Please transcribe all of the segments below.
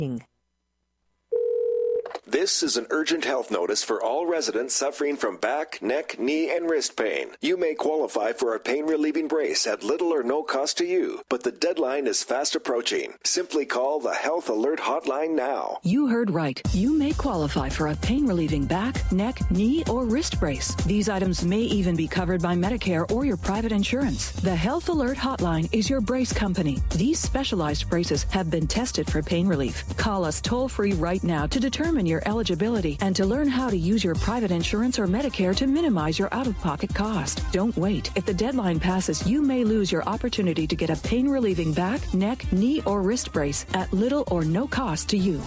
This is an urgent health notice for all residents suffering from back, neck, knee, and wrist pain. You may qualify for a pain-relieving brace at little or no cost to you, but the deadline is fast approaching. Simply call the Health Alert Hotline now. You heard right. You may qualify for a pain-relieving back, neck, knee, or wrist brace. These items may even be covered by Medicare or your private insurance. The Health Alert Hotline is your brace company. These specialized braces have been tested for pain relief. Call us toll-free right now to determine your eligibility and to learn how to use your private insurance or Medicare to minimize your out-of-pocket cost. Don't wait. If the deadline passes, you may lose your opportunity to get a pain-relieving back, neck, knee, or wrist brace at little or no cost to you.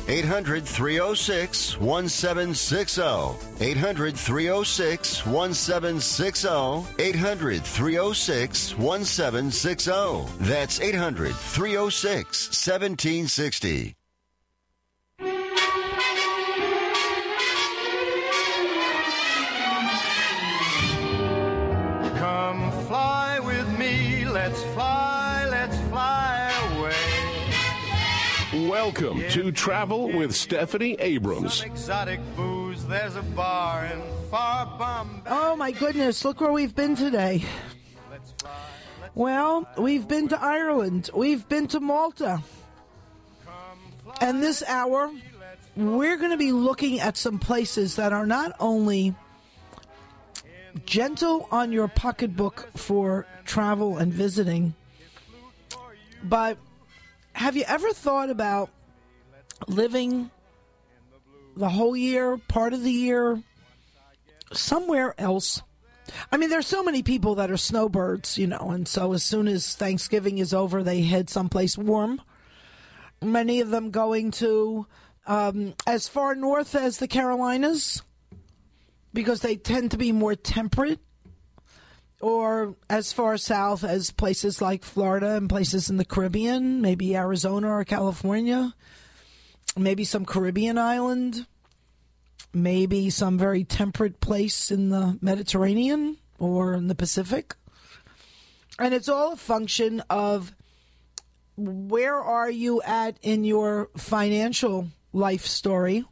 800-306-1760. 800-306-1760. 800-306-1760. That's 800-306-1760. Let's fly away. Welcome to Travel with Stephanie Abrams. Some exotic booze, there's a bar in far Bombay. Oh my goodness, look where we've been today. Well, we've been to Ireland, we've been to Malta. And this hour, we're going to be looking at some places that are not only gentle on your pocketbook for travel and visiting, but have you ever thought about living the whole year, part of the year, somewhere else? I mean, there's so many people that are snowbirds, and so as soon as Thanksgiving is over, they head someplace warm. Many of them going to as far north as the Carolinas, because they tend to be more temperate, or as far south as places like Florida and places in the Caribbean, maybe Arizona or California, maybe some Caribbean island, maybe some very temperate place in the Mediterranean or in the Pacific. And it's all a function of where are you at in your financial life story,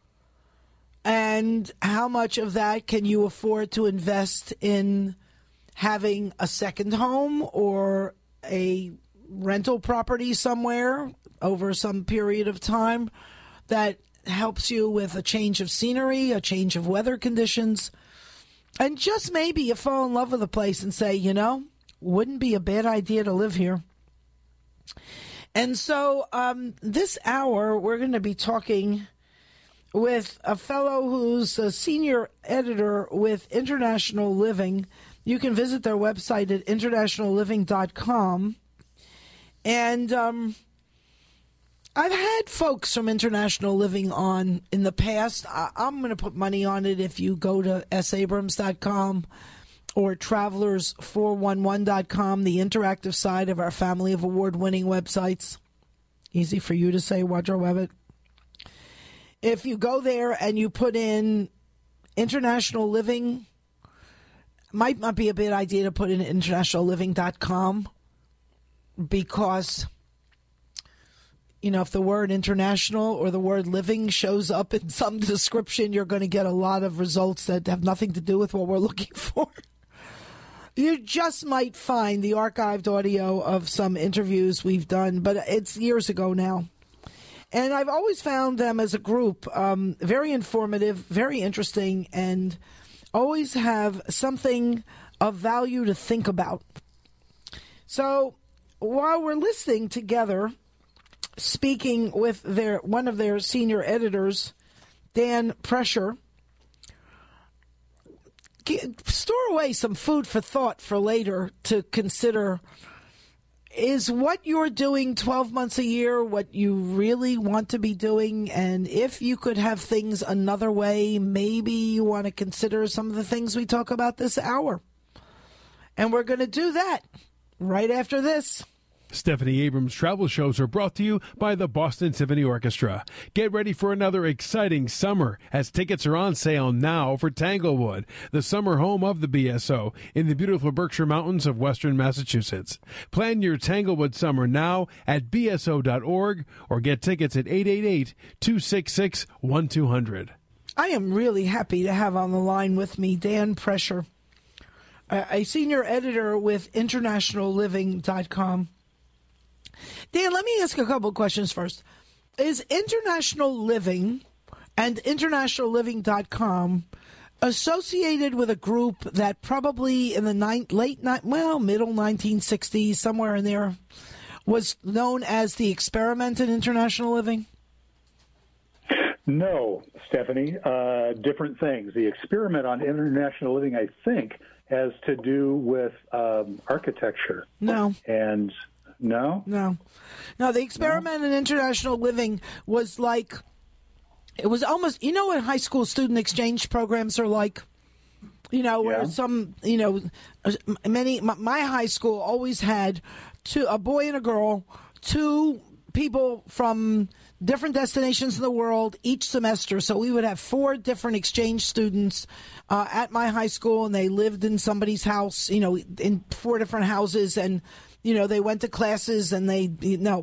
and how much of that can you afford to invest in having a second home or a rental property somewhere over some period of time that helps you with a change of scenery, a change of weather conditions, and just maybe you fall in love with a place and say, wouldn't be a bad idea to live here. And so this hour, we're going to be talking with a fellow who's a senior editor with International Living. You can visit their website at internationalliving.com. And I've had folks from International Living on in the past. I'm going to put money on it if you go to sabrams.com or travelers411.com, the interactive side of our family of award-winning websites. Easy for you to say, Woodrow Webbett. If you go there and you put in International Living, might not be a bad idea to put in internationalliving.com, because, if the word international or the word living shows up in some description, you're going to get a lot of results that have nothing to do with what we're looking for. You just might find the archived audio of some interviews we've done, but it's years ago now. And I've always found them as a group very informative, very interesting, and always have something of value to think about. So while we're listening together, speaking with one of their senior editors, Dan Prescher, store away some food for thought for later to consider. Is what you're doing 12 months a year what you really want to be doing? And if you could have things another way, maybe you want to consider some of the things we talk about this hour. And we're going to do that right after this. Stephanie Abrams travel shows are brought to you by the Boston Symphony Orchestra. Get ready for another exciting summer as tickets are on sale now for Tanglewood, the summer home of the BSO in the beautiful Berkshire Mountains of western Massachusetts. Plan your Tanglewood summer now at bso.org or get tickets at 888-266-1200. I am really happy to have on the line with me Dan Prescher, a senior editor with internationalliving.com. Dan, let me ask a couple of questions first. Is International Living and internationalliving.com associated with a group that probably in the middle 1960s, somewhere in there, was known as the Experiment in International Living? No, Stephanie. Different things. The Experiment on International Living, I think, has to do with architecture. No. And... No? No, the Experiment in International Living was like, it was almost, you know what high school student exchange programs are like? You know, where my high school always had a boy and a girl, two people from different destinations in the world each semester. So we would have 4 different exchange students at my high school, and they lived in somebody's house, in 4 different houses, and they went to classes and the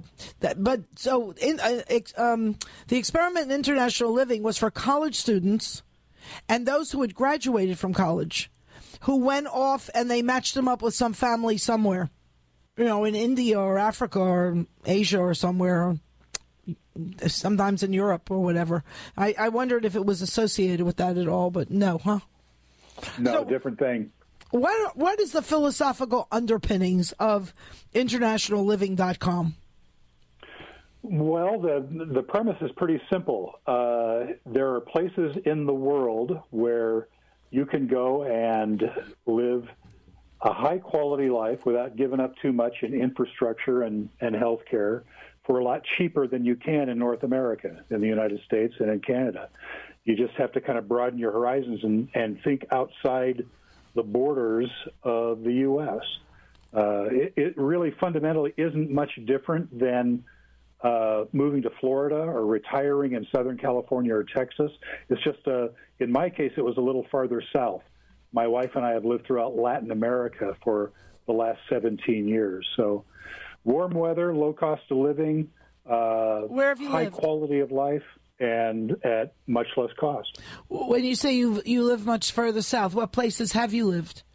Experiment in International Living was for college students and those who had graduated from college who went off and they matched them up with some family somewhere, in India or Africa or Asia or somewhere, sometimes in Europe or whatever. I wondered if it was associated with that at all, but no, huh? No, different thing. What is the philosophical underpinnings of internationalliving.com? Well, the premise is pretty simple. There are places in the world where you can go and live a high-quality life without giving up too much in infrastructure and health care for a lot cheaper than you can in North America, in the United States, and in Canada. You just have to kind of broaden your horizons and think outside the borders of the U.S. It really fundamentally isn't much different than moving to Florida or retiring in Southern California or Texas. It's just, in my case, it was a little farther south. My wife and I have lived throughout Latin America for the last 17 years. So warm weather, low cost of living, where have you high lived? Quality of life, and at much less cost. When you say you live much further south, what places have you lived?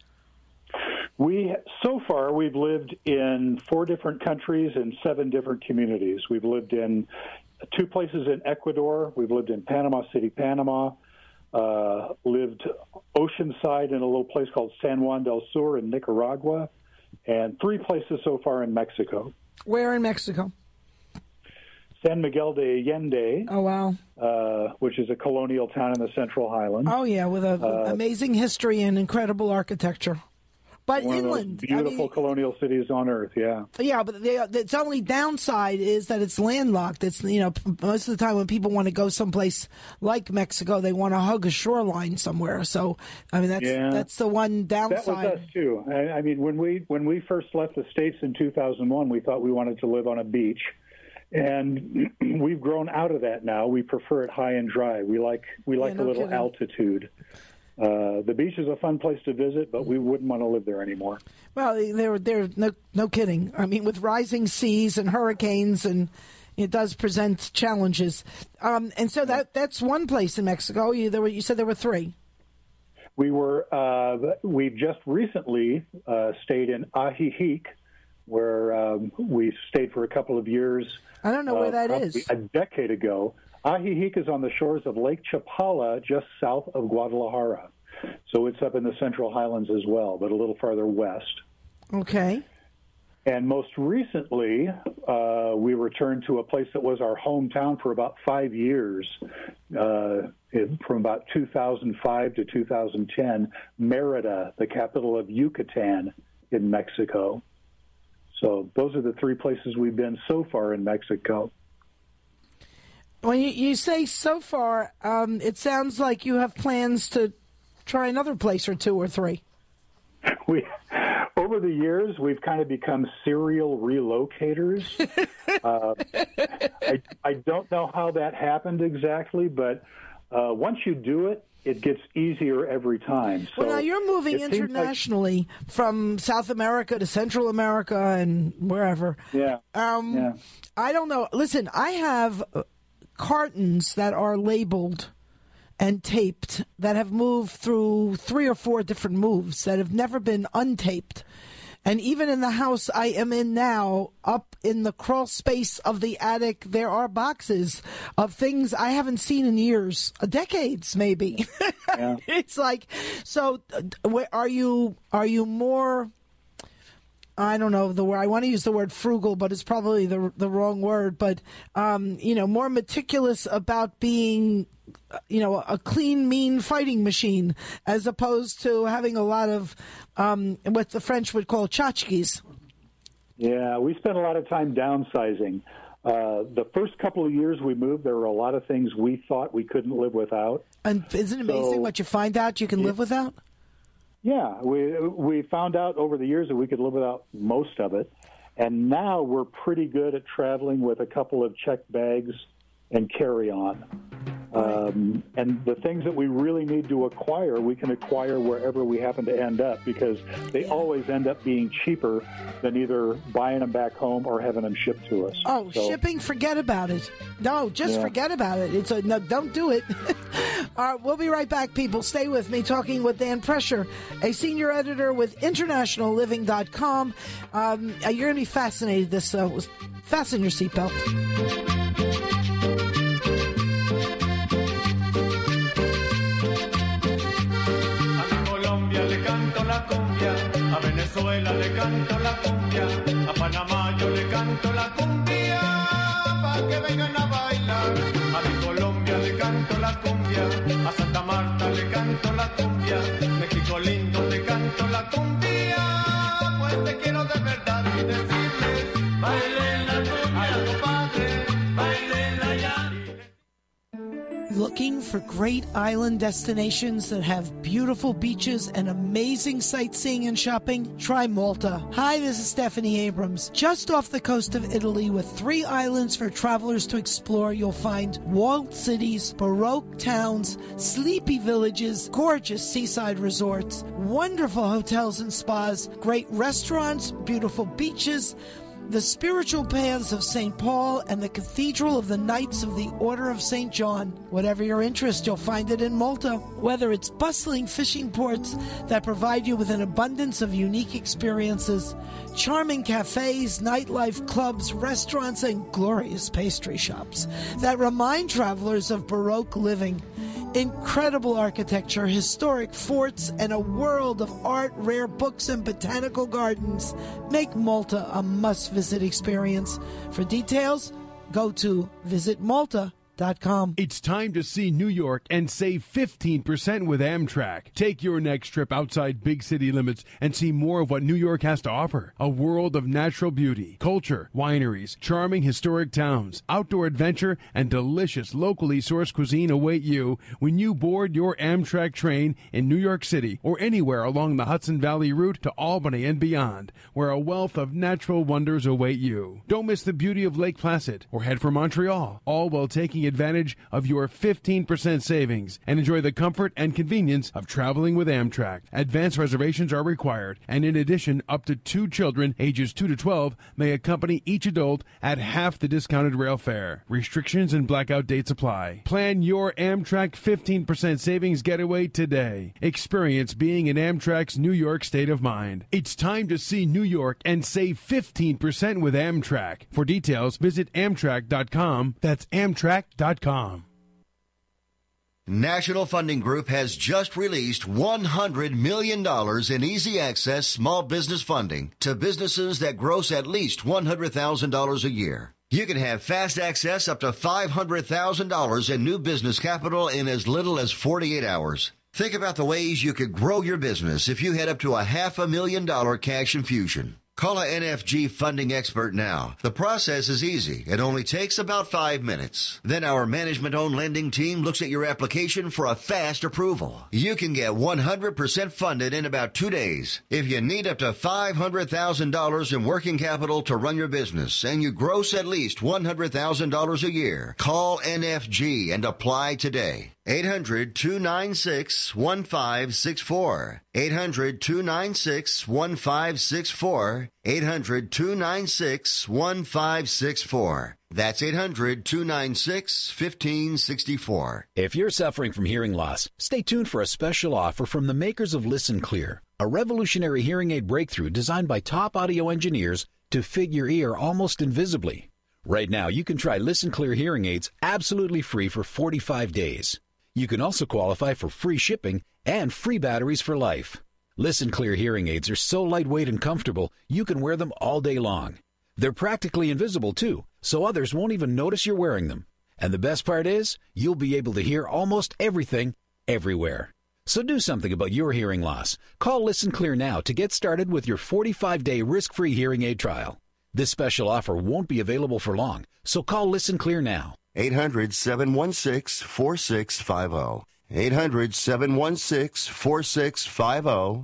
So far, we've lived in 4 different countries and 7 different communities. We've lived in 2 places in Ecuador. We've lived in Panama City, Panama. Lived oceanside in a little place called San Juan del Sur in Nicaragua. And 3 places so far in Mexico. Where in Mexico? San Miguel de Allende. Oh, wow. Which is a colonial town in the Central Highlands. Oh, yeah, with an amazing history and incredible archecture. But one inland. Of those beautiful colonial cities on Earth, yeah. Yeah, but its only downside is that it's landlocked. It's, most of the time when people want to go someplace like Mexico, they want to hug a shoreline somewhere. So, I mean, that's the one downside. That was us, too. I mean, when we first left the States in 2001, we thought we wanted to live on a beach. And we've grown out of that now. We prefer it high and dry. We like a little altitude. The beach is a fun place to visit, but we wouldn't want to live there anymore. Well, they're no kidding. I mean, with rising seas and hurricanes, and it does present challenges. And so that's one place in Mexico. You said there were 3. We've just recently stayed in Ajijic, where we stayed for a couple of years. I don't know where that is. A decade ago. Ajijic is on the shores of Lake Chapala, just south of Guadalajara. So it's up in the Central Highlands as well, but a little farther west. Okay. And most recently, we returned to a place that was our hometown for about 5 years, from about 2005 to 2010, Mérida, the capital of Yucatan in Mexico. So those are the 3 places we've been so far in Mexico. When you say so far, it sounds like you have plans to try another place or 2 or 3. over the years, we've kind of become serial relocators. I don't know how that happened exactly, but once you do it, it gets easier every time. So well, now you're moving internationally from South America to Central America and wherever. Yeah. I don't know. Listen, I have cartons that are labeled and taped that have moved through 3 or 4 different moves that have never been untaped. And even in the house I am in now, up in the crawl space of the attic, there are boxes of things I haven't seen in years, decades maybe. Yeah. It's like, so are you more, I don't know the word, I want to use the word frugal, but it's probably the wrong word, but, more meticulous about being, a clean, mean fighting machine, as opposed to having a lot of what the French would call tchotchkes. Yeah, we spent a lot of time downsizing. The first couple of years we moved, there were a lot of things we thought we couldn't live without. And isn't it amazing what you find out you can live without? Yeah, we found out over the years that we could live without most of it. And now we're pretty good at traveling with a couple of checked bags and carry-on. And the things that we really need to acquire, we can acquire wherever we happen to end up, because they always end up being cheaper than either buying them back home or having them shipped to us. Oh, so, shipping, forget about it. No, just forget about it. No, don't do it. We'll be right back, people. Stay with me, talking with Dan Prescher, a senior editor with InternationalLiving.com. You're going to be fascinated. Fasten your seatbelt. A Venezuela le canto la cumbia, a Panamá yo le canto la cumbia, pa' que vengan a bailar. A mi Colombia le canto la cumbia, a Santa Marta le canto la cumbia, México lindo le canto la cumbia, pues te quiero de verdad y decirles, bailen la cumbia, compadre, bailen ya. Looking for great island destinations that have beautiful beaches and amazing sightseeing and shopping? Try Malta. Hi, this is Stephanie Abrams. Just off the coast of Italy, with 3 islands for travelers to explore, you'll find walled cities, Baroque towns, sleepy villages, gorgeous seaside resorts, wonderful hotels and spas, great restaurants, beautiful beaches, the spiritual paths of St. Paul, and the Cathedral of the Knights of the Order of St. John. Whatever your interest, you'll find it in Malta. Whether it's bustling fishing ports that provide you with an abundance of unique experiences, charming cafes, nightlife, clubs, restaurants, and glorious pastry shops that remind travelers of Baroque living, incredible architecture, historic forts, and a world of art, rare books, and botanical gardens make Malta a must-visit experience. For details, go to visitmalta.com. It's time to see New York and save 15% with Amtrak. Take your next trip outside big city limits and see more of what New York has to offer. A world of natural beauty, culture, wineries, charming historic towns, outdoor adventure, and delicious locally sourced cuisine await you when you board your Amtrak train in New York City or anywhere along the Hudson Valley route to Albany and beyond, where a wealth of natural wonders await you. Don't miss the beauty of Lake Placid or head for Montreal, all while taking advantage of your 15% savings and enjoy the comfort and convenience of traveling with Amtrak. Advance reservations are required, and in addition, up to 2 children ages 2 to 12 may accompany each adult at half the discounted rail fare. Restrictions and blackout dates apply. Plan your Amtrak 15% savings getaway today. Experience being in Amtrak's New York state of mind. It's time to see New York and save 15% with Amtrak. For details, visit Amtrak.com. That's Amtrak.com. National Funding Group has just released $100 million in easy access small business funding to businesses that gross at least $100,000 a year. You can have fast access up to $500,000 in new business capital in as little as 48 hours. Think about the ways you could grow your business if you had up to $500,000 cash infusion. Call a NFG funding expert now. The process is easy. It only takes about 5 minutes. Then our management-owned lending team looks at your application for a fast approval. You can get 100% funded in about 2 days. If you need up to $500,000 in working capital to run your business and you gross at least $100,000 a year, call NFG and apply today. 800-296-1564. 800-296-1564. 800-296-1564. That's 800-296-1564. If you're suffering from hearing loss, stay tuned for a special offer from the makers of Listen Clear, a revolutionary hearing aid breakthrough designed by top audio engineers to fit your ear almost invisibly. Right now, you can try Listen Clear hearing aids absolutely free for 45 days. You can also qualify for free shipping and free batteries for life. Listen Clear hearing aids are so lightweight and comfortable, you can wear them all day long. They're practically invisible, too, so others won't even notice you're wearing them. And the best part is, you'll be able to hear almost everything, everywhere. So do something about your hearing loss. Call Listen Clear now to get started with your 45-day risk-free hearing aid trial. This special offer won't be available for long, so call Listen Clear now. 800-716-4650. 800-716-4650.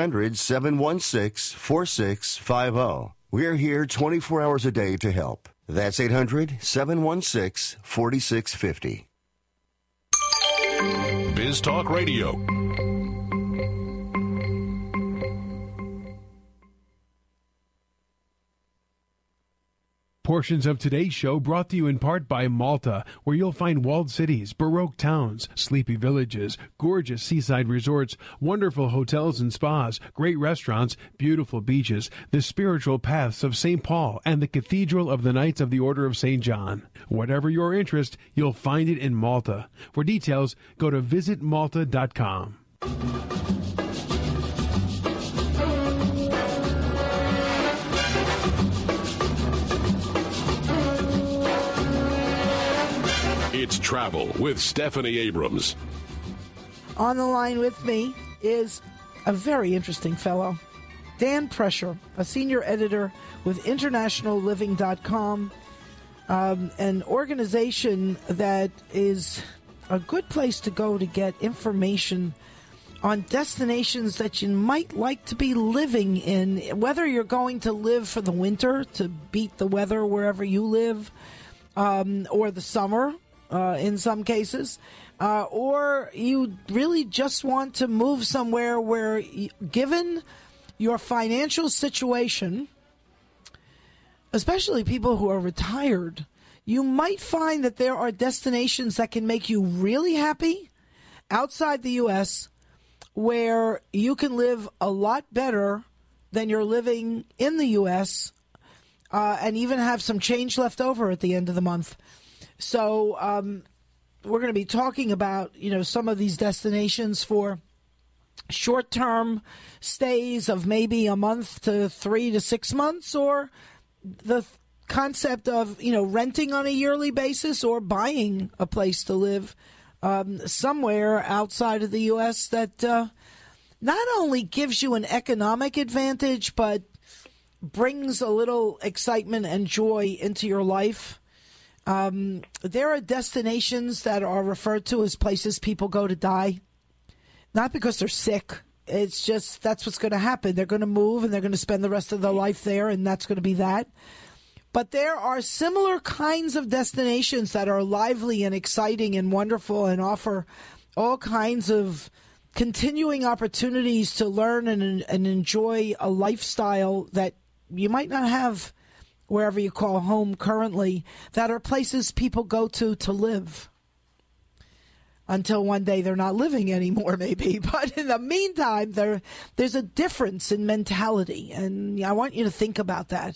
800-716-4650. We're here 24 hours a day to help. That's 800-716-4650. Biz Talk Radio. Portions of today's show brought to you in part by Malta, where you'll find walled cities, Baroque towns, sleepy villages, gorgeous seaside resorts, wonderful hotels and spas, great restaurants, beautiful beaches, the spiritual paths of St. Paul, and the Cathedral of the Knights of the Order of St. John. Whatever your interest, you'll find it in Malta. For details, go to visitmalta.com. It's Travel with Stephanie Abrams. On the line with me is a very interesting fellow, Dan Prescher, a senior editor with InternationalLiving.com, an organization that is a good place to go to get information on destinations that you might like to be living in, whether you're going to live for the winter to beat the weather wherever you live, or the summer. In some cases, or you really just want to move somewhere where, given your financial situation, especially people who are retired, you might find that there are destinations that can make you really happy outside the U.S. where you can live a lot better than you're living in the U.S. And even have some change left over at the end of the month. So we're going to be talking about, some of these destinations for short-term stays of maybe a month to 3 to 6 months, or the concept of, renting on a yearly basis or buying a place to live somewhere outside of the U.S. that not only gives you an economic advantage, but brings a little excitement and joy into your life. There are destinations that are referred to as places people go to die, not because they're sick. It's just that's what's going to happen. They're going to move and they're going to spend the rest of their life there, and that's going to be that. But there are similar kinds of destinations that are lively and exciting and wonderful and offer all kinds of continuing opportunities to learn and enjoy a lifestyle that you might not have wherever you call home currently, that are places people go to live until one day they're not living anymore, maybe. But in the meantime, there's a difference in mentality, and I want you to think about that.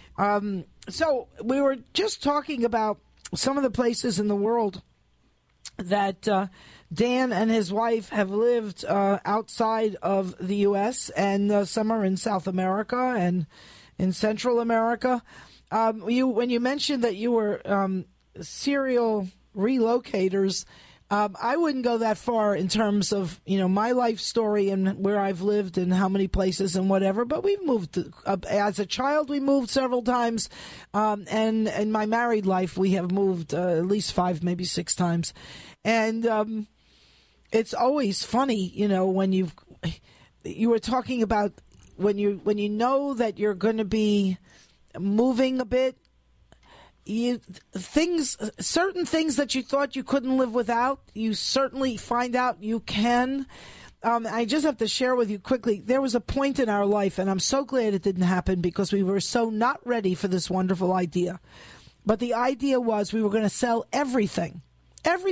So we were just talking about some of the places in the world that Dan and his wife have lived outside of the U.S., and some are in South America and in Central America. When you mentioned that you were serial relocators, I wouldn't go that far in terms of, my life story and where I've lived and how many places and whatever. But we've moved. As a child, we moved several times. And in my married life, we have moved at least 5, maybe 6 times. And it's always funny, when you were talking about when you know that you're going to be moving a bit. Certain things that you thought you couldn't live without, you certainly find out you can. I just have to share with you quickly. There was a point in our life, and I'm so glad it didn't happen because we were so not ready for this wonderful idea. But the idea was we were going to sell everything. Every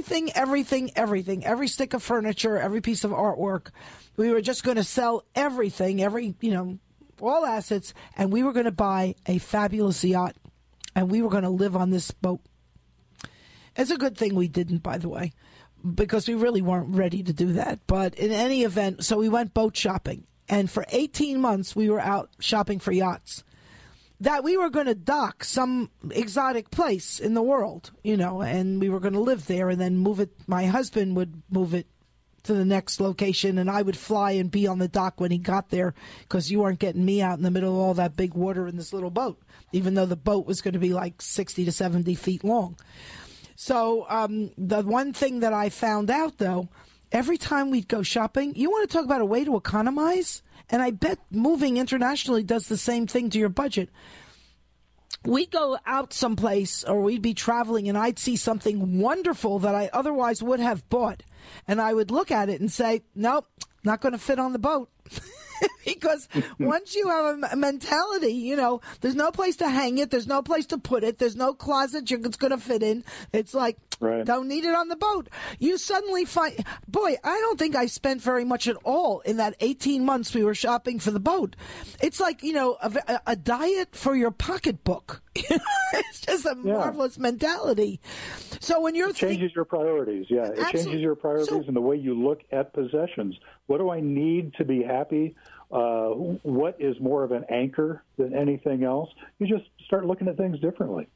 stick of furniture, every piece of artwork. We were just going to sell everything, all assets, and we were going to buy a fabulous yacht. And we were going to live on this boat. It's a good thing we didn't, by the way, because we really weren't ready to do that. But in any event, so we went boat shopping. And for 18 months, we were out shopping for yachts. That we were going to dock some exotic place in the world, and we were going to live there and then move it. My husband would move it to the next location, and I would fly and be on the dock when he got there because you weren't getting me out in the middle of all that big water in this little boat, even though the boat was going to be like 60 to 70 feet long. So the one thing that I found out, though, every time we'd go shopping, you want to talk about a way to economize? And I bet moving internationally does the same thing to your budget. We'd go out someplace or we'd be traveling and I'd see something wonderful that I otherwise would have bought. And I would look at it and say, nope, not going to fit on the boat. Because once you have a mentality, there's no place to hang it. There's no place to put it. There's no closet it's going to fit in. It's like, Don't need it on the boat. You suddenly find, boy, I don't think I spent very much at all in that 18 months we were shopping for the boat. It's like, a diet for your pocketbook. It's just a marvelous mentality. So when you're it changes your priorities. Yeah, it changes your priorities and the way you look at possessions. What do I need to be happy? What is more of an anchor than anything else? You just start looking at things differently.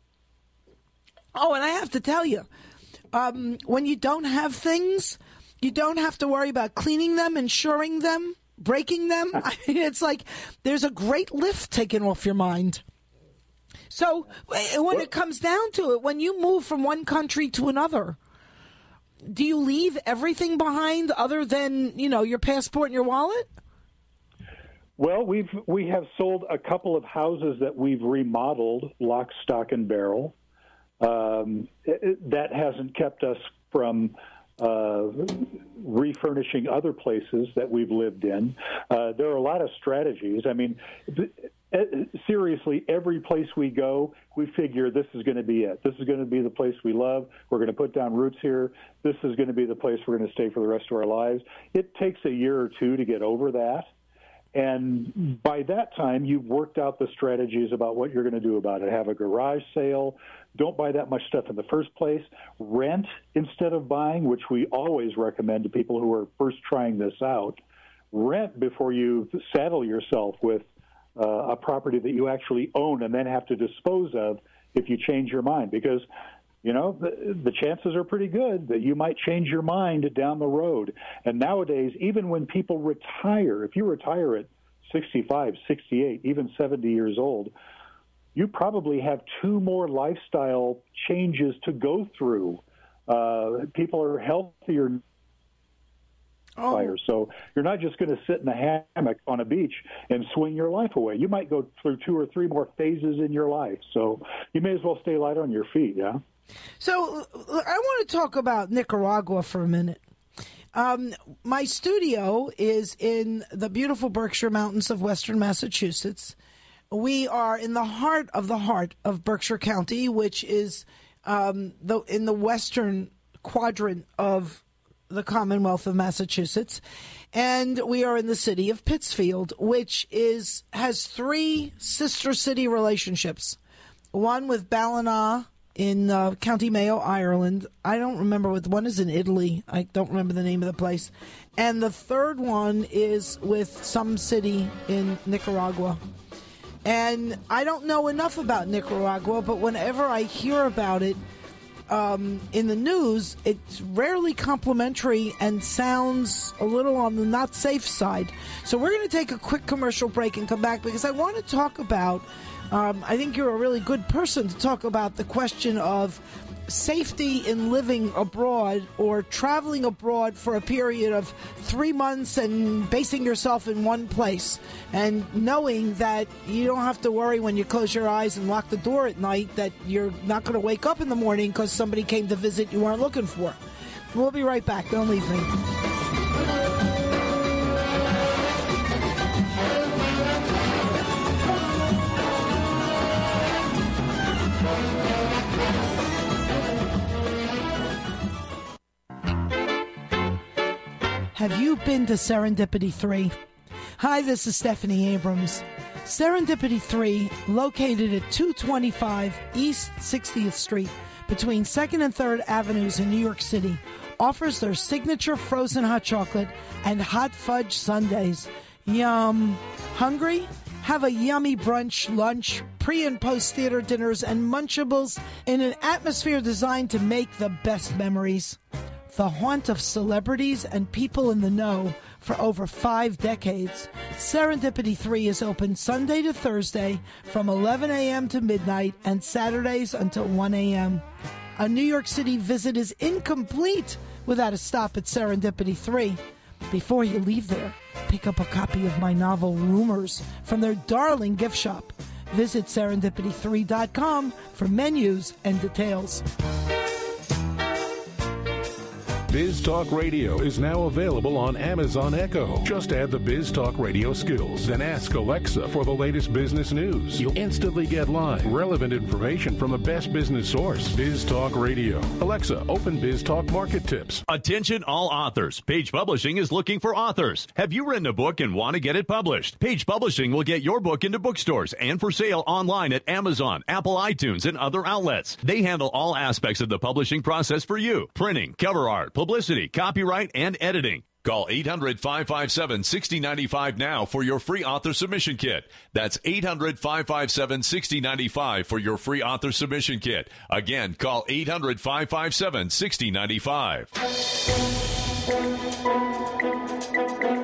Oh, and I have to tell you, when you don't have things, you don't have to worry about cleaning them, insuring them, breaking them. I mean, it's like there's a great lift taken off your mind. So when it comes down to it, when you move from one country to another, do you leave everything behind other than, your passport and your wallet? Well, we have sold a couple of houses that we've remodeled, lock, stock, and barrel. That hasn't kept us from refurnishing other places that we've lived in. There are a lot of strategies. I mean, seriously, every place we go, we figure this is going to be it. This is going to be the place we love. We're going to put down roots here. This is going to be the place we're going to stay for the rest of our lives. It takes a year or two to get over that. And by that time, you've worked out the strategies about what you're going to do about it. Have a garage sale. Don't buy that much stuff in the first place. Rent instead of buying, which we always recommend to people who are first trying this out. Rent before you saddle yourself with a property that you actually own and then have to dispose of if you change your mind. Because, the chances are pretty good that you might change your mind down the road. And nowadays, even when people retire, if you retire at 65, 68, even 70 years old, you probably have 2 more lifestyle changes to go through. People are healthier. So you're not just going to sit in a hammock on a beach and swing your life away. You might go through 2 or 3 more phases in your life. So you may as well stay light on your feet, yeah? So I want to talk about Nicaragua for a minute. My studio is in the beautiful Berkshire Mountains of western Massachusetts. We are in the heart of Berkshire County, which is in the western quadrant of the Commonwealth of Massachusetts, and we are in the city of Pittsfield, which has 3 sister city relationships. One with Ballina in County Mayo, Ireland. I don't remember what one is in Italy. I don't remember the name of the place. And the third one is with some city in Nicaragua. And I don't know enough about Nicaragua, but whenever I hear about it, in the news, it's rarely complimentary and sounds a little on the not safe side. So we're going to take a quick commercial break and come back because I want to talk about, I think you're a really good person to talk about the question of safety in living abroad or traveling abroad for a period of 3 months and basing yourself in one place and knowing that you don't have to worry when you close your eyes and lock the door at night that you're not going to wake up in the morning because somebody came to visit you weren't looking for. We'll be right back. Don't leave me. Have you been to Serendipity 3? Hi, this is Stephanie Abrams. Serendipity 3, located at 225 East 60th Street between 2nd and 3rd Avenues in New York City, offers their signature frozen hot chocolate and hot fudge sundaes. Yum! Hungry? Have a yummy brunch, lunch, pre- and post-theater dinners, and Munchables in an atmosphere designed to make the best memories. The haunt of celebrities and people in the know for over 5 decades, Serendipity 3 is open Sunday to Thursday from 11 a.m. to midnight and Saturdays until 1 a.m. A New York City visit is incomplete without a stop at Serendipity 3. Before you leave there, pick up a copy of my novel Rumors from their darling gift shop. Visit serendipity3.com for menus and details. Biz Talk Radio is now available on Amazon Echo. Just add the Biz Talk Radio skills, then ask Alexa for the latest business news. You'll instantly get live, relevant information from the best business source. Biz Talk Radio. Alexa, open Biz Talk Market Tips. Attention all authors. Page Publishing is looking for authors. Have you written a book and want to get it published? Page Publishing will get your book into bookstores and for sale online at Amazon, Apple iTunes, and other outlets. They handle all aspects of the publishing process for you. Printing, cover art, publicity, copyright, and editing. Call 800-557-6095 now for your free author submission kit. That's 800-557-6095 for your free author submission kit. Again, call 800-557-6095.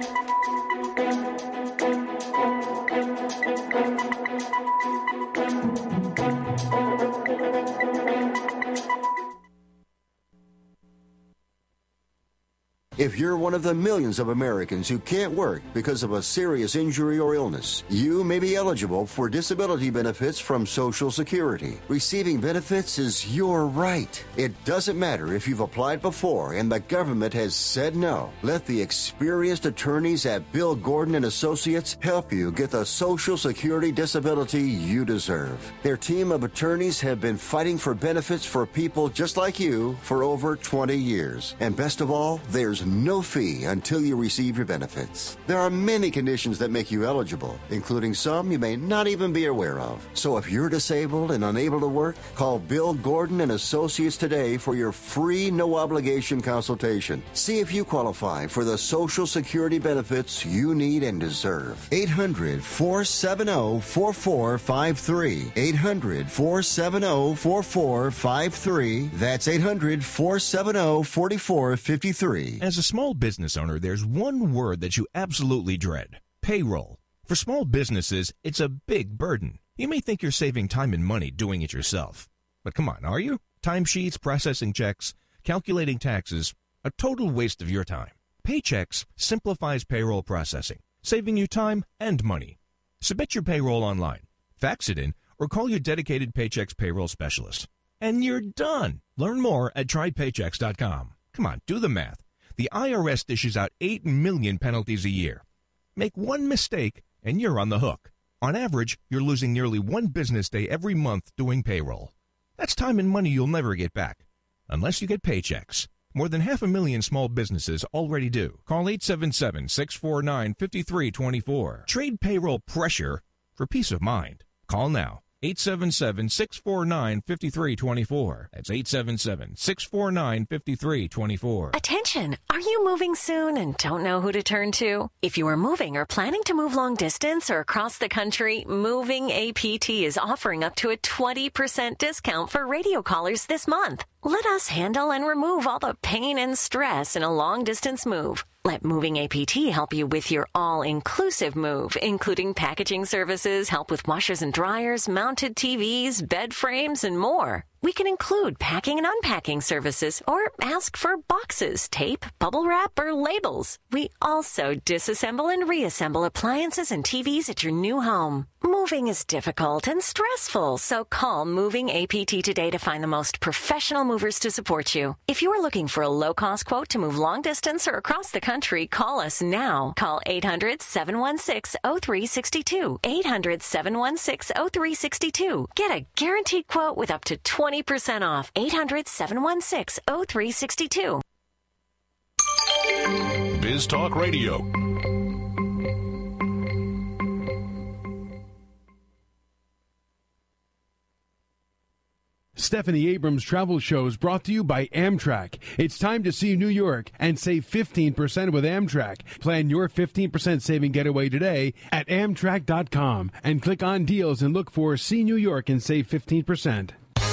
If you're one of the millions of Americans who can't work because of a serious injury or illness, you may be eligible for disability benefits from Social Security. Receiving benefits is your right. It doesn't matter if you've applied before and the government has said no. Let the experienced attorneys at Bill Gordon and Associates help you get the Social Security disability you deserve. Their team of attorneys have been fighting for benefits for people just like you for over 20 years. And best of all, there's no fee until you receive your benefits. There are many conditions that make you eligible, including some you may not even be aware of. So if you're disabled and unable to work, call Bill Gordon and Associates today for your free, no-obligation consultation. See if you qualify for the Social Security benefits you need and deserve. 800-470-4453. 800-470-4453. That's 800-470-4453. As a small business owner, there's one word that you absolutely dread: payroll. For small businesses, it's a big burden. You may think you're saving time and money doing it yourself. But come on, are you? Timesheets, processing checks, calculating taxes, a total waste of your time. Paychex simplifies payroll processing, saving you time and money. Submit your payroll online, fax it in, or call your dedicated Paychex payroll specialist. And you're done. Learn more at trypaychex.com. Come on, do the math. The IRS dishes out 8 million penalties a year. Make one mistake, and you're on the hook. On average, you're losing nearly 1 business day every month doing payroll. That's time and money you'll never get back, unless you get Paychex. More than 500,000 small businesses already do. Call 877-649-5324. Trade payroll pressure for peace of mind. Call now. 877-649-5324. That's 877-649-5324. Attention! Are you moving soon and don't know who to turn to? If you are moving or planning to move long distance or across the country, Moving APT is offering up to a 20% discount for radio callers this month. Let us handle and remove all the pain and stress in a long-distance move. Let Moving APT help you with your all-inclusive move, including packaging services, help with washers and dryers, mounted TVs, bed frames, and more. We can include packing and unpacking services or ask for boxes, tape, bubble wrap, or labels. We also disassemble and reassemble appliances and TVs at your new home. Moving is difficult and stressful, so call Moving APT today to find the most professional movers to support you. If you're looking for a low-cost quote to move long distance or across the country, call us now. Call 800-716-0362. 800-716-0362. Get a guaranteed quote with up to 20% off. 800-716-0362. Biz Talk Radio. Stephanie Abrams Travel Shows brought to you by Amtrak. It's time to see New York and save 15% with Amtrak. Plan your 15% saving getaway today at Amtrak.com and click on deals and look for See New York and save 15%.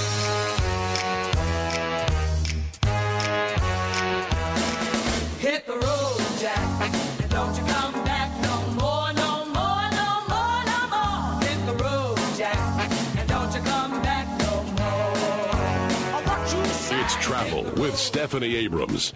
Hit the road, Jack, and don't you come back no more, no more, no more, no more. Hit the road, Jack, and don't you come back no more. What you say? It's Travel with Stephanie Abrams.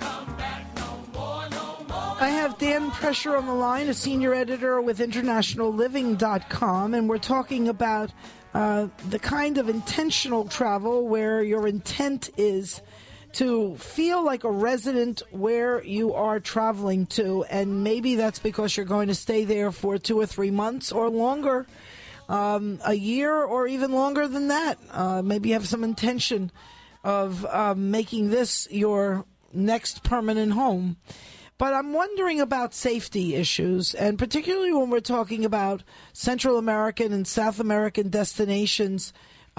I have Dan Prescher on the line, a senior editor with internationalliving.com, and we're talking about the kind of intentional travel where your intent is to feel like a resident where you are traveling to, and maybe that's because you're going to stay there for 2 or 3 months or longer, a year or even longer than that. Maybe you have some intention of making this your next permanent home. But I'm wondering about safety issues, and particularly when we're talking about Central American and South American destinations.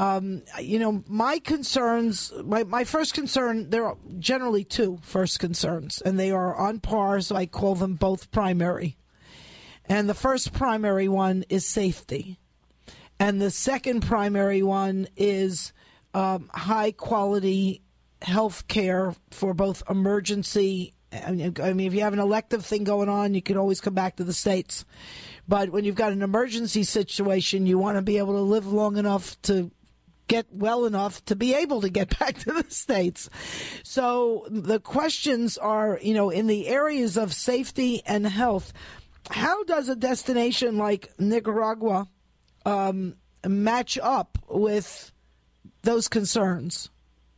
My concerns, my first concern, there are generally two first concerns, and they are on par, so I call them both primary. And the first primary one is safety. And the second primary one is high-quality health care for both emergency. I mean, if you have an elective thing going on, you can always come back to the States. But when you've got an emergency situation, you want to be able to live long enough to get well enough to be able to get back to the States. So the questions are, in the areas of safety and health, how does a destination like Nicaragua match up with those concerns?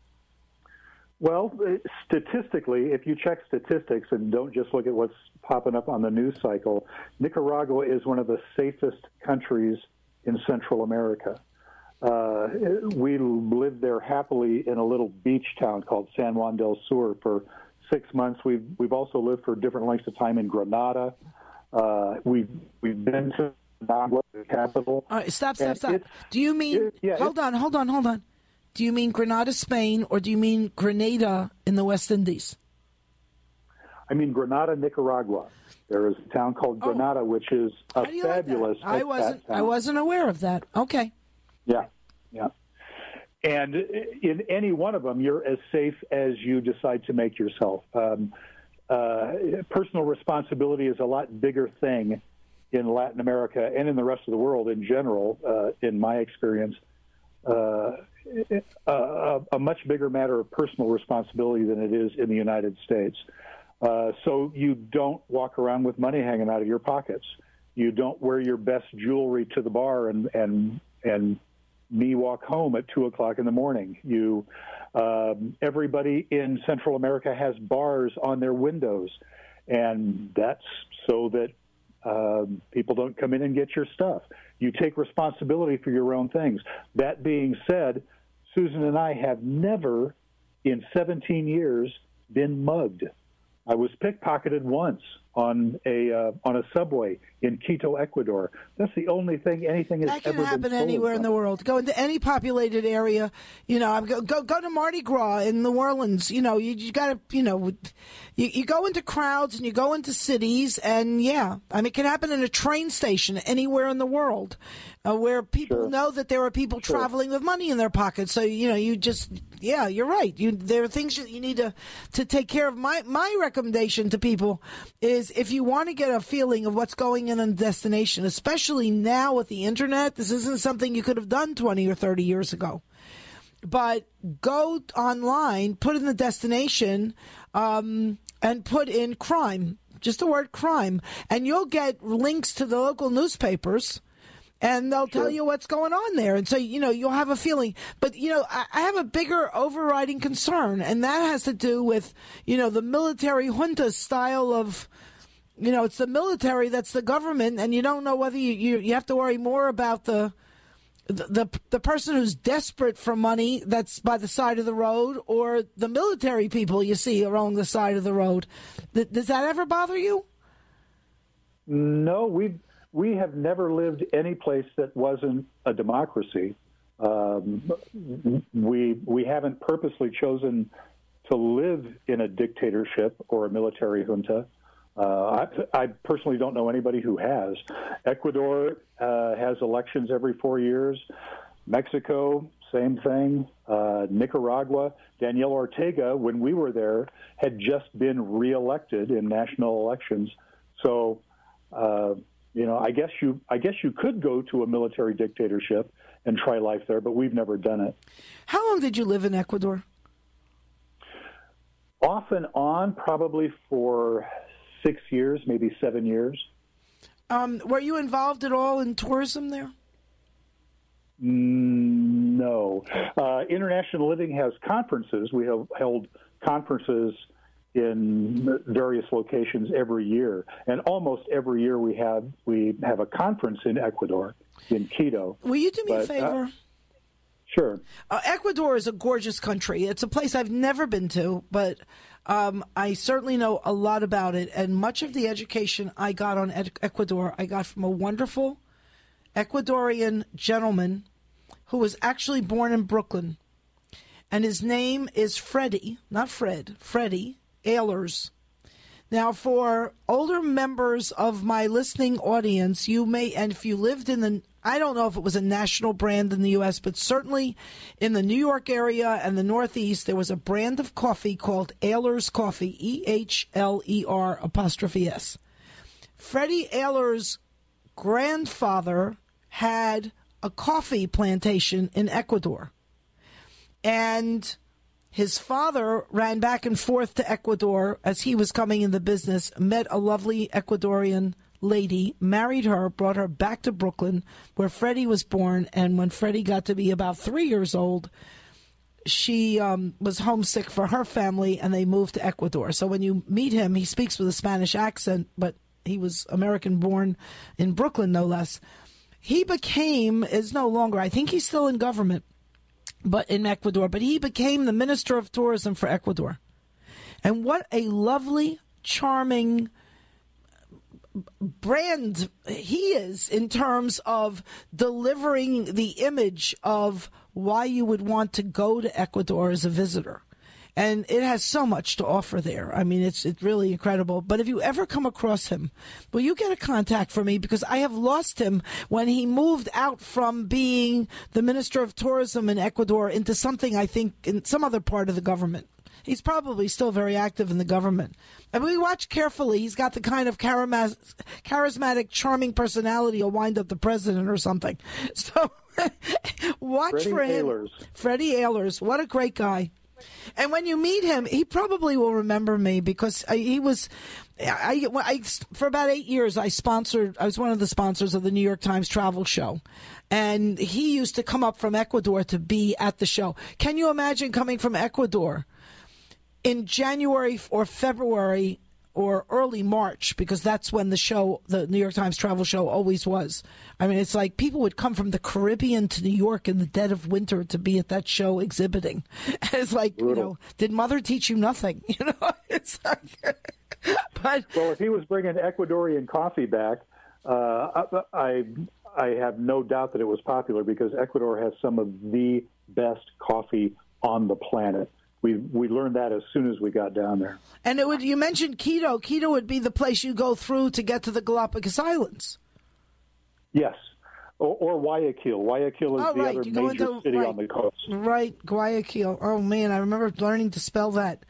Well, statistically, if you check statistics and don't just look at what's popping up on the news cycle, Nicaragua is one of the safest countries in Central America. We lived there happily in a little beach town called San Juan del Sur for 6 months. We've also lived for different lengths of time in Granada. We've been to Managua, the capital. All right, stop. Do you mean? Hold on. Do you mean Granada, Spain, or do you mean Grenada in the West Indies? I mean Granada, Nicaragua. There is a town called Granada, which is a fabulous. I wasn't aware of that. Okay. Yeah. And in any one of them, you're as safe as you decide to make yourself. Personal responsibility is a lot bigger thing in Latin America and in the rest of the world in general, in my experience. A much bigger matter of personal responsibility than it is in the United States. So you don't walk around with money hanging out of your pockets. You don't wear your best jewelry to the bar and me walk home at 2:00 in the morning. Everybody in Central America has bars on their windows, and that's so that people don't come in and get your stuff. You take responsibility for your own things. That being said, Susan and I have never, in 17 years, been mugged. I was pickpocketed once on a subway in Quito, Ecuador. That's the only thing anything has that can ever happen been anywhere in the world. Go into any populated area. Go to Mardi Gras in New Orleans. You got to, you go into crowds and you go into cities, and it can happen in a train station anywhere in the world, where people know that there are people traveling with money in their pockets. So you're right. There are things you need to take care of. My recommendation to people is, if you want to get a feeling of what's going on the destination, especially now with the internet, this isn't something you could have done 20 or 30 years ago. But go online, put in the destination, and put in crime, just the word crime, and you'll get links to the local newspapers. And they'll tell you what's going on there. And so, you'll have a feeling. But, I have a bigger overriding concern, and that has to do with, the military junta style of, it's the military that's the government, and you don't know whether you have to worry more about the person who's desperate for money that's by the side of the road, or the military people you see along the side of the road. Does that ever bother you? No, we have never lived any place that wasn't a democracy. We haven't purposely chosen to live in a dictatorship or a military junta. I personally don't know anybody who has. Ecuador has elections every 4 years. Mexico, same thing. Nicaragua, Daniel Ortega, when we were there, had just been reelected in national elections. So, I guess you could go to a military dictatorship and try life there, but we've never done it. How long did you live in Ecuador? Off and on, probably for 6 years, maybe 7 years. Were you involved at all in tourism there? No. International Living has conferences. We have held conferences in various locations every year, and almost every year we have a conference in Ecuador, in Quito. Will you do me a favor? Sure. Ecuador is a gorgeous country. It's a place I've never been to, but I certainly know a lot about it, and much of the education I got on Ecuador I got from a wonderful Ecuadorian gentleman who was actually born in Brooklyn, and his name is Freddie, not Fred, Freddie Ehlers. Now, for older members of my listening audience, you may, and if you lived in I don't know if it was a national brand in the U.S., but certainly in the New York area and the Northeast, there was a brand of coffee called Ehlers Coffee, EHLER''S. Freddie Ehlers' grandfather had a coffee plantation in Ecuador, and his father ran back and forth to Ecuador as he was coming in the business, met a lovely Ecuadorian lady, married her, brought her back to Brooklyn, where Freddie was born. And when Freddie got to be about 3 years old, she was homesick for her family, and they moved to Ecuador. So when you meet him, he speaks with a Spanish accent, but he was American-born in Brooklyn, no less. He is no longer, I think he's still in government, but in Ecuador, but he became the Minister of Tourism for Ecuador. And what a lovely, charming brand he is in terms of delivering the image of why you would want to go to Ecuador as a visitor. And it has so much to offer there. I mean, it's really incredible. But if you ever come across him, will you get a contact for me? Because I have lost him when he moved out from being the Minister of Tourism in Ecuador into something, I think, in some other part of the government. He's probably still very active in the government. And we watch carefully. He's got the kind of charismatic, charming personality who'll wind up the president or something. So watch for him. Freddie Ehlers. What a great guy. And when you meet him, he probably will remember me because he was, for about 8 years, I was one of the sponsors of the New York Times travel show. And he used to come up from Ecuador to be at the show. Can you imagine coming from Ecuador in January or February or early March, because that's when the New York Times travel show always was. I mean, it's like people would come from the Caribbean to New York in the dead of winter to be at that show exhibiting. And it's like, did Mother teach you nothing? It's like, But well, if he was bringing Ecuadorian coffee back, I have no doubt that it was popular because Ecuador has some of the best coffee on the planet. We learned that as soon as we got down there. And you mentioned Quito. Quito would be the place you go through to get to the Galapagos Islands. Yes. Or Guayaquil. Guayaquil is the other major city on the coast. Right, Guayaquil. Oh, man, I remember learning to spell that.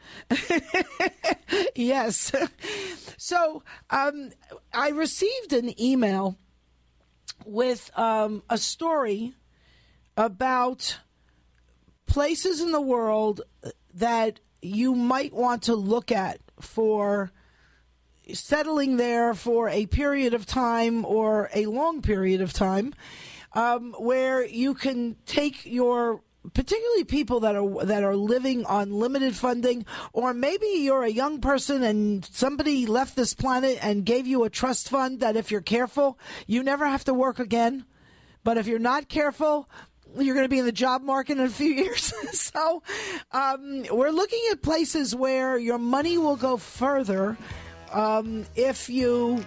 Yes. So I received an email with a story about places in the world that you might want to look at for settling there for a period of time or a long period of time, where you can take particularly people that are living on limited funding, or maybe you're a young person and somebody left this planet and gave you a trust fund that if you're careful, you never have to work again. But if you're not careful, you're going to be in the job market in a few years. So we're looking at places where your money will go further if you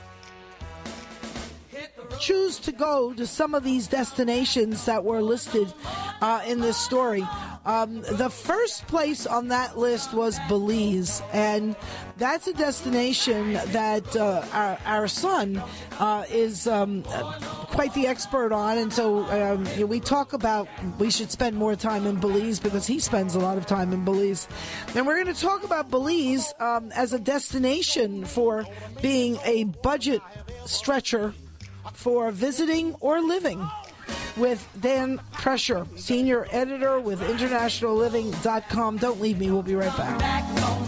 choose to go to some of these destinations that were listed in this story. The first place on that list was Belize, and that's a destination that our son is quite the expert on, and so we talk about we should spend more time in Belize because he spends a lot of time in Belize. And we're going to talk about Belize as a destination for being a budget stretcher for visiting or living with Dan Prescher, senior editor with internationalliving.com. Don't leave me. We'll be right back.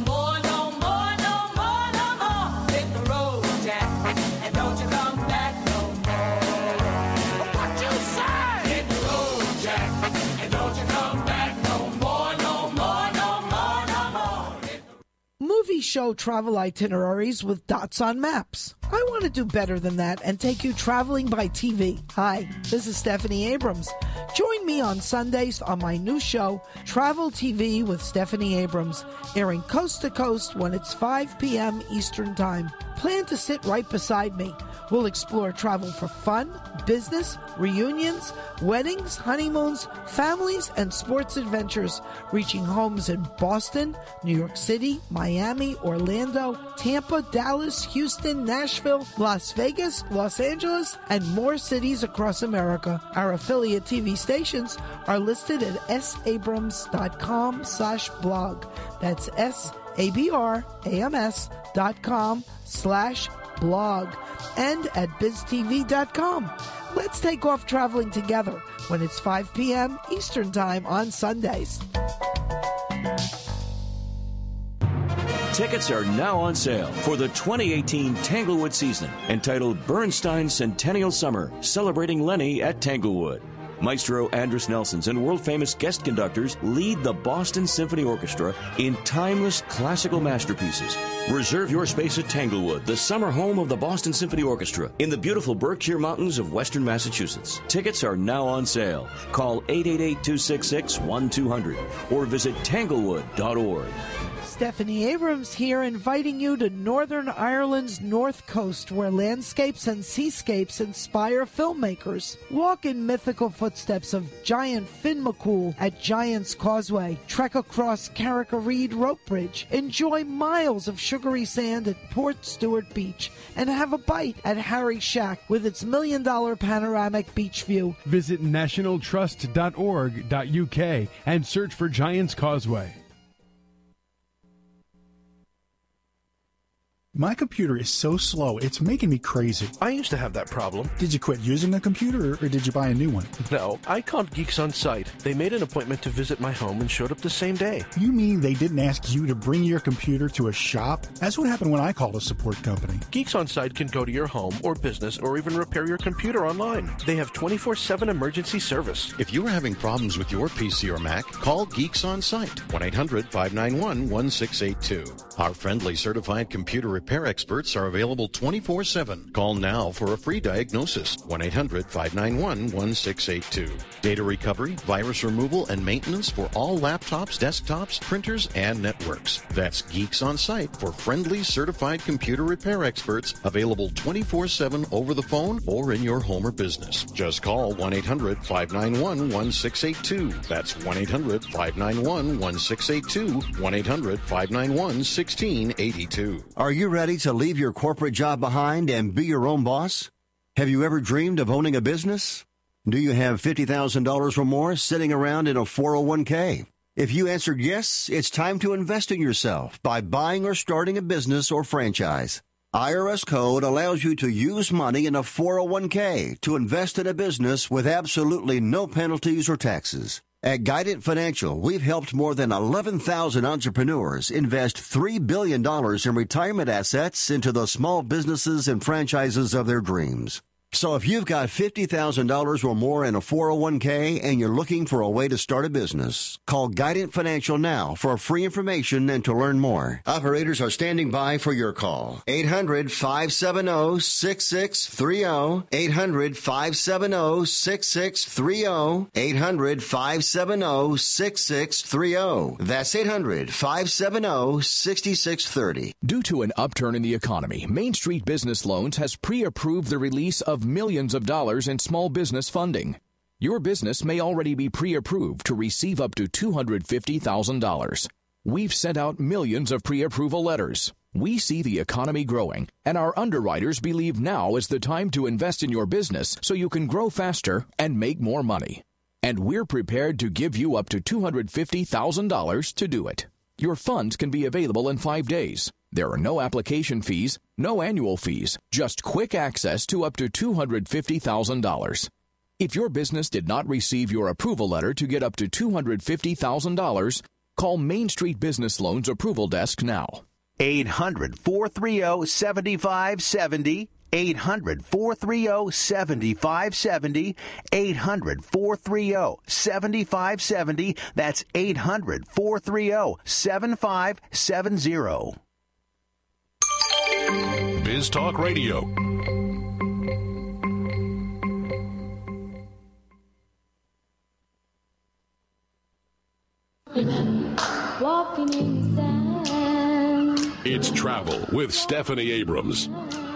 Movie show travel itineraries with dots on maps. I want to do better than that and take you traveling by TV. Hi, this is Stephanie Abrams. Join me on Sundays on my new show, Travel TV with Stephanie Abrams, airing coast to coast when it's 5 p.m. Eastern Time. Plan to sit right beside me. We'll explore travel for fun, business, reunions, weddings, honeymoons, families, and sports adventures, reaching homes in Boston, New York City, Miami, Orlando, Tampa, Dallas, Houston, Nashville, Las Vegas, Los Angeles, and more cities across America. Our affiliate TV stations are listed at sabrams.com/blog. That's sabrams.com/blog and at biztv.com. Let's take off traveling together when it's 5 p.m. Eastern Time on Sundays. Tickets are now on sale for the 2018 Tanglewood season, entitled Bernstein Centennial Summer, celebrating Lenny at Tanglewood. Maestro Andris Nelsons and world-famous guest conductors lead the Boston Symphony Orchestra in timeless classical masterpieces. Reserve your space at Tanglewood, the summer home of the Boston Symphony Orchestra, in the beautiful Berkshire Mountains of western Massachusetts. Tickets are now on sale. Call 888-266-1200 or visit tanglewood.org. Stephanie Abrams here, inviting you to Northern Ireland's North Coast, where landscapes and seascapes inspire filmmakers. Walk in mythical footsteps of giant Finn McCool at Giant's Causeway. Trek across Carrick-a-Reed Rope Bridge. Enjoy miles of sugary sand at Port Stewart Beach. And have a bite at Harry's Shack with its $1 million panoramic beach view. Visit nationaltrust.org.uk and search for Giant's Causeway. My computer is so slow, it's making me crazy. I used to have that problem. Did you quit using a computer, or did you buy a new one? No, I called Geeks On Site. They made an appointment to visit my home and showed up the same day. You mean they didn't ask you to bring your computer to a shop? That's what happened when I called a support company. Geeks On Site can go to your home or business or even repair your computer online. They have 24/7 emergency service. If you are having problems with your PC or Mac, call Geeks On Site, 1-800-591-1682. Our friendly certified computer repair repair experts are available 24/7. Call now for a free diagnosis. 1-800-591-1682. Data recovery, virus removal, and maintenance for all laptops, desktops, printers, and networks. That's Geeks on Site for friendly, certified computer repair experts available 24/7 over the phone or in your home or business. Just call 1-800-591-1682. That's 1-800-591-1682. 1-800-591-1682. Are you ready to leave your corporate job behind and be your own boss? Have you ever dreamed of owning a business? Do you have $50,000 or more sitting around in a 401k? If you answered yes, it's time to invest in yourself by buying or starting a business or franchise. IRS code allows you to use money in a 401k to invest in a business with absolutely no penalties or taxes. At Guidant Financial, we've helped more than 11,000 entrepreneurs invest $3 billion in retirement assets into the small businesses and franchises of their dreams. So if you've got $50,000 or more in a 401k and you're looking for a way to start a business, call Guidant Financial now for free information and to learn more. Operators are standing by for your call. 800-570-6630. 800-570-6630. 800-570-6630. That's 800-570-6630. Due to an upturn in the economy, Main Street Business Loans has pre-approved the release of millions of dollars in small business funding. Your business may already be pre-approved to receive up to $250,000. We've sent out millions of pre-approval letters. We see the economy growing, and our underwriters believe now is the time to invest in your business so you can grow faster and make more money. And we're prepared to give you up to $250,000 to do it. Your funds can be available in 5 days. There are no application fees, no annual fees, just quick access to up to $250,000. If your business did not receive your approval letter to get up to $250,000, call Main Street Business Loans Approval Desk now. 800-430-7570. 800-430-7570. 800-430-7570. That's 800-430-7570. Biz Talk Radio. Walking in the sand. It's Travel with Stephanie Abrams.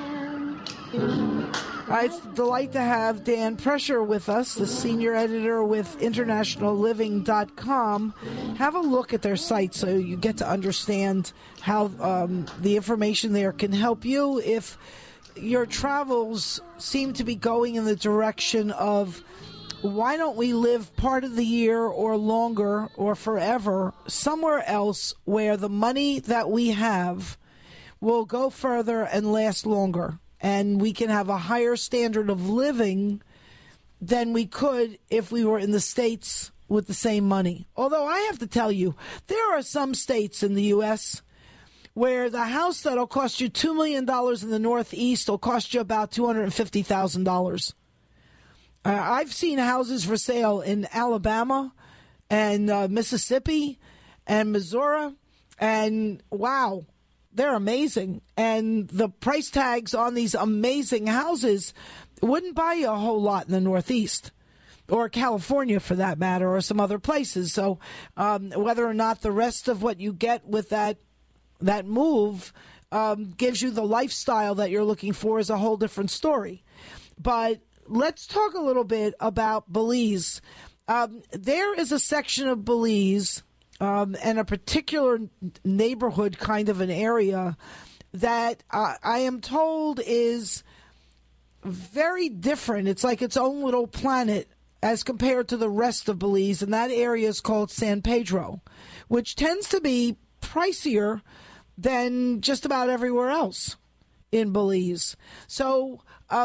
It's a delight to have Dan Prescher with us, the senior editor with internationalliving.com. Have a look at their site so you get to understand how the information there can help you if your travels seem to be going in the direction of why don't we live part of the year or longer or forever somewhere else where the money that we have will go further and last longer, and we can have a higher standard of living than we could if we were in the States with the same money. Although I have to tell you, there are some states in the U.S. where the house that'll cost you $2 million in the Northeast will cost you about $250,000. I've seen houses for sale in Alabama and Mississippi and Missouri, and wow, they're amazing. And the price tags on these amazing houses wouldn't buy you a whole lot in the Northeast or California, for that matter, or some other places. So whether or not the rest of what you get with that move gives you the lifestyle that you're looking for is a whole different story. But let's talk a little bit about Belize. There is a section of Belize and a particular neighborhood, kind of an area, that I am told is very different. It's like its own little planet as compared to the rest of Belize, and that area is called San Pedro, which tends to be pricier than just about everywhere else in Belize. So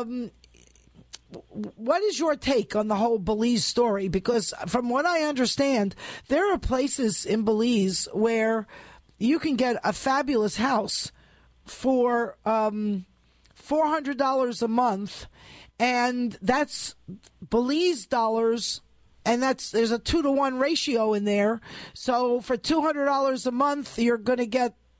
what is your take on the whole Belize story? Because from what I understand, there are places in Belize where you can get a fabulous house for $400 a month, and that's Belize dollars, and there's a 2-to-1 ratio in there. So for $200 a month, you're going to get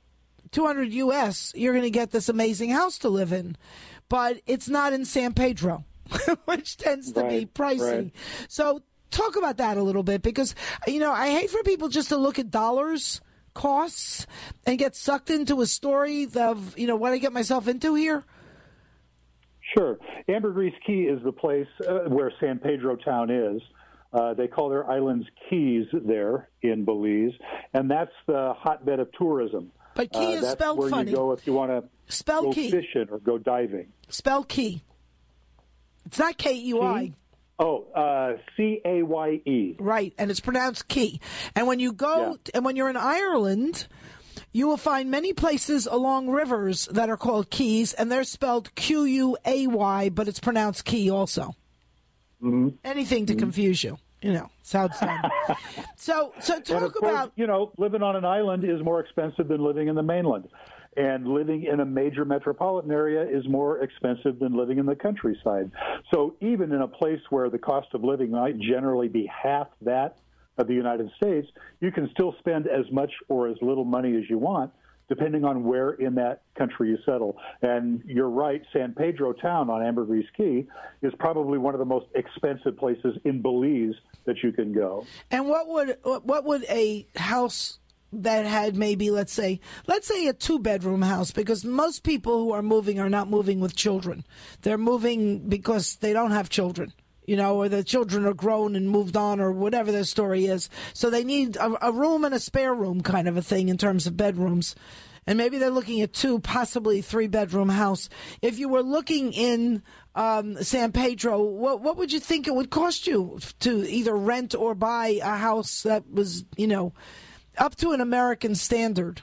$200 US, you're going to get this amazing house to live in. But it's not in San Pedro, which tends to be pricey. Right. So talk about that a little bit, because, I hate for people just to look at dollars, costs, and get sucked into a story of, what I get myself into here. Sure. Ambergris Caye is the place where San Pedro town is. They call their islands Keys there in Belize, and that's the hotbed of tourism. But Key is that's spelled where funny. You go if you want to go Key. fishing or go diving. Spell Key. It's not K-E-Y. Oh, C-A-Y-E. Right, and it's pronounced Key. And when you go, and when you're in Ireland, you will find many places along rivers that are called Keys, and they're spelled Q-U-A-Y, but it's pronounced Key also. Mm-hmm. Anything to confuse you. It's how it's done. So talk and of course, about... living on an island is more expensive than living in the mainland. And living in a major metropolitan area is more expensive than living in the countryside. So even in a place where the cost of living might generally be half that of the United States, you can still spend as much or as little money as you want, depending on where in that country you settle. And you're right, San Pedro town on Ambergris Caye is probably one of the most expensive places in Belize that you can go. And what would a house that had maybe, let's say a 2-bedroom house, because most people who are moving are not moving with children. They're moving because they don't have children, or the children are grown and moved on, or whatever their story is. So they need a room and a spare room kind of a thing in terms of bedrooms. And maybe they're looking at 2, possibly 3-bedroom house. If you were looking in San Pedro, what would you think it would cost you to either rent or buy a house that was, up to an American standard?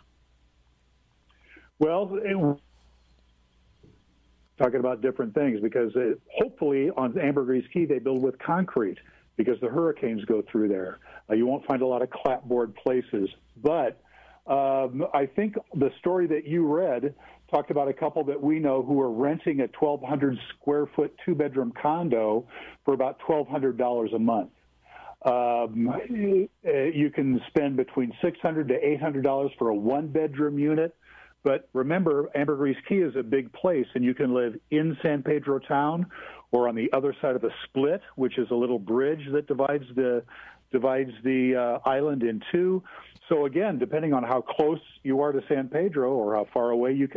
Well, talking about different things, because hopefully on Ambergris Caye they build with concrete because the hurricanes go through there. You won't find a lot of clapboard places. But I think the story that you read talked about a couple that we know who are renting a 1,200 square foot 2-bedroom condo for about $1,200 a month. You can spend between $600 to $800 for a 1-bedroom unit. But remember, Ambergris Caye is a big place, and you can live in San Pedro town or on the other side of the split, which is a little bridge that divides the island in two. So again, depending on how close you are to San Pedro or how far away you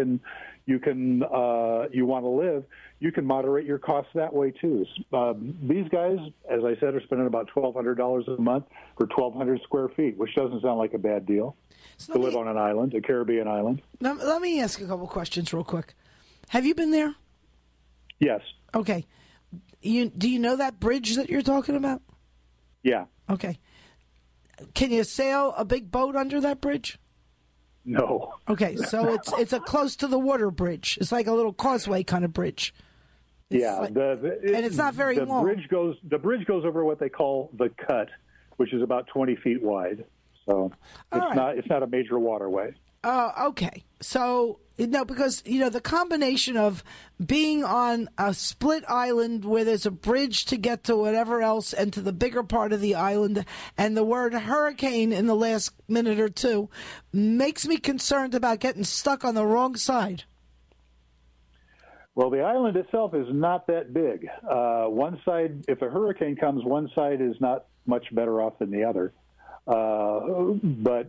want to live, you can moderate your costs that way too. These guys, as I said, are spending about $1,200 a month for 1,200 square feet, which doesn't sound like a bad deal to live on an island, a Caribbean island. Now, let me ask a couple questions real quick. Have you been there? Yes. Okay. Do you know that bridge that you're talking about? Yeah. Okay. Can you sail a big boat under that bridge? No. Okay, so it's a close to the water bridge. It's like a little causeway kind of bridge. And it's not very long. The bridge goes over what they call the cut, which is about 20 feet wide. So it's not a major waterway. Okay. So, because, the combination of being on a split island where there's a bridge to get to whatever else and to the bigger part of the island, and the word hurricane in the last minute or two makes me concerned about getting stuck on the wrong side. Well, the island itself is not that big. One side, if a hurricane comes, one side is not much better off than the other. But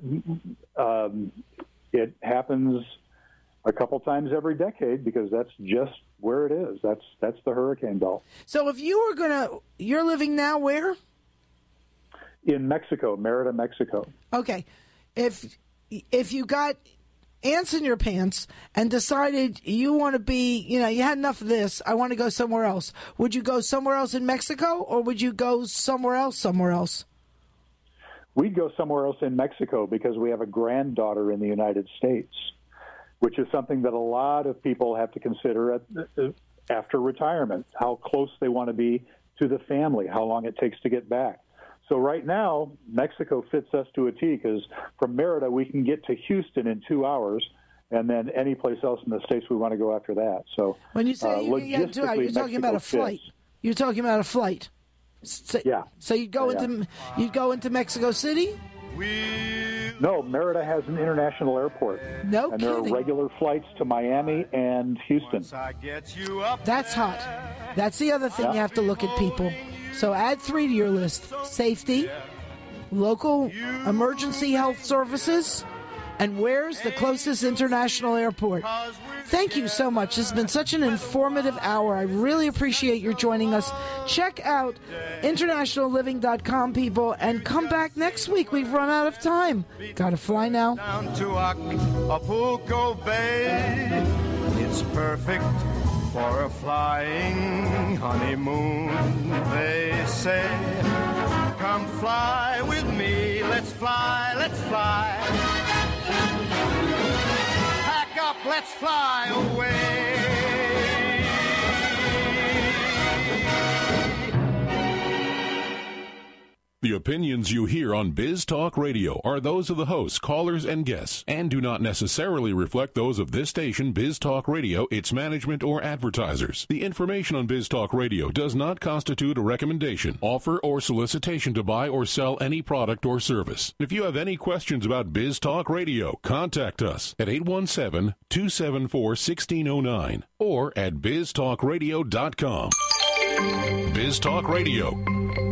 it happens a couple times every decade because that's just where it is. That's the hurricane belt. So if you were you're living now where? In Mexico, Merida, Mexico. Okay. If you got ants in your pants and decided you want to be, you had enough of this, I want to go somewhere else, would you go somewhere else in Mexico or would you go somewhere else? We'd go somewhere else in Mexico because we have a granddaughter in the United States, which is something that a lot of people have to consider after retirement, how close they want to be to the family, how long it takes to get back. So right now, Mexico fits us to a T because from Merida, we can get to Houston in 2 hours, and then any place else in the States we want to go after that. So when you say you can get 2 hours, you're talking about a flight. You're talking about a flight. So, yeah. So you'd go into Mexico City? No, Merida has an international airport. No and kidding. there are regular flights to Miami and Houston. That's hot. That's the other thing you have to look at, people. So add 3 to your list. Safety, local emergency health services, and where's the closest international airport. Thank you so much. This has been such an informative hour. I really appreciate your joining us. Check out internationalliving.com, people, and come back next week. We've run out of time. Gotta fly now. Down to Acapulco Bay. It's perfect for a flying honeymoon, they say. Come fly with me. Let's fly, let's fly. Pack up, let's fly away. The opinions you hear on Biz Talk Radio are those of the hosts, callers, and guests, and do not necessarily reflect those of this station, Biz Talk Radio, its management, or advertisers. The information on Biz Talk Radio does not constitute a recommendation, offer, or solicitation to buy or sell any product or service. If you have any questions about Biz Talk Radio, contact us at 817-274-1609 or at biztalkradio.com. Biz Talk Radio.